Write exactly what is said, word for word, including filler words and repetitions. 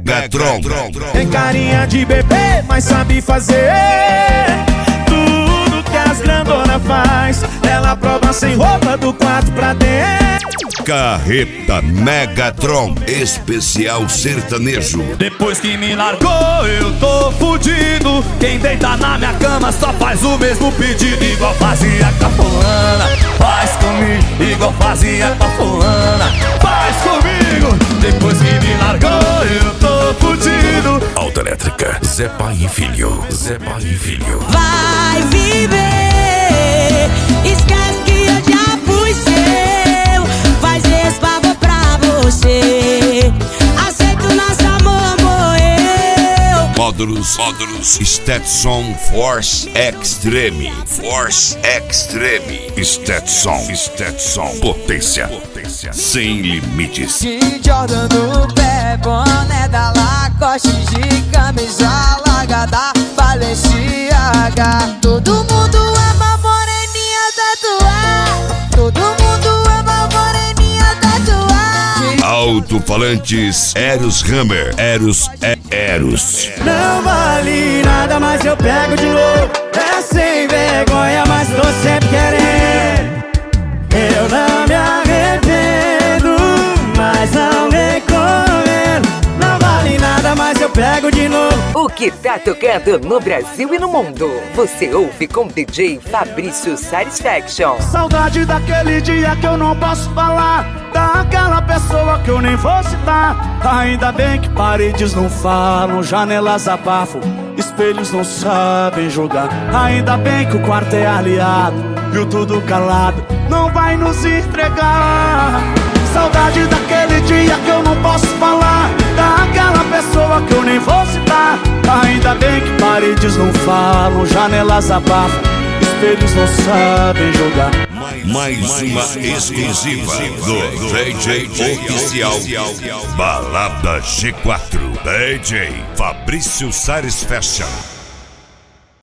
Megatron. Tem carinha de bebê, mas sabe fazer tudo que as grandona faz. Ela prova sem roupa do quarto pra dentro. Carreta Megatron, especial sertanejo. Depois que me largou eu tô fudido. Quem deita na minha cama só faz o mesmo pedido. Igual fazia com a fulana, faz comigo. Igual fazia com a fulana, faz comigo. Depois que me largou eu tô fudido. Autoelétrica, Zé Pai e Filho. Zé Pai e Filho. Vai viver, esquece que eu já fui seu. Faz esse favor pra você. Aceito nosso amor, morreu. Módulos, módulos, Stetson Force Extreme. Force Extreme. Stetson, Stetson. Potência, potência sem limites. De Jordan no pé, boné da Lacoste, de camisa larga da Balenciaga. Todo mundo ama moreninha tatuar. Todo mundo ama moreninha tatuar. Alto-falantes Eros Hammer. Eros é Eros. Não vale nada, mas eu pego de novo. É sem vergonha, mas tô sempre querendo. Eu não me arrependo, mas não recomendo. Não vale nada, mas eu pego de novo. O que tá tocando no Brasil e no mundo, você ouve com D J Fabrício Satisfaction. Saudade daquele dia que eu não posso falar, daquela pessoa que eu nem vou citar. Ainda bem que paredes não falam, janelas abafam, espelhos não sabem julgar. Ainda bem que o quarto é aliado, viu tudo calado, não vai nos entregar. Saudade daquele dia que eu não posso falar, daquela pessoa que eu nem vou citar. Ainda bem que paredes não falam, janelas abafam, espelhos não sabem julgar. Mais, mais uma exclusiva do D J Oficial Balada G quatro. D J Fabrício Satisfaction.